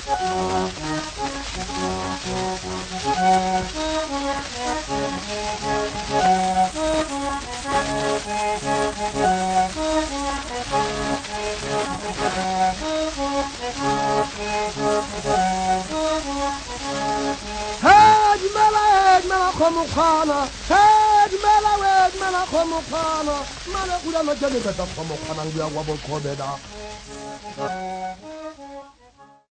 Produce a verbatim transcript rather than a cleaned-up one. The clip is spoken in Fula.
هاج ملاك ملاك مقانا هاج ملاك ملاك مقانا ملاك ولا نجني بس مقانا ويا وابو كوبدا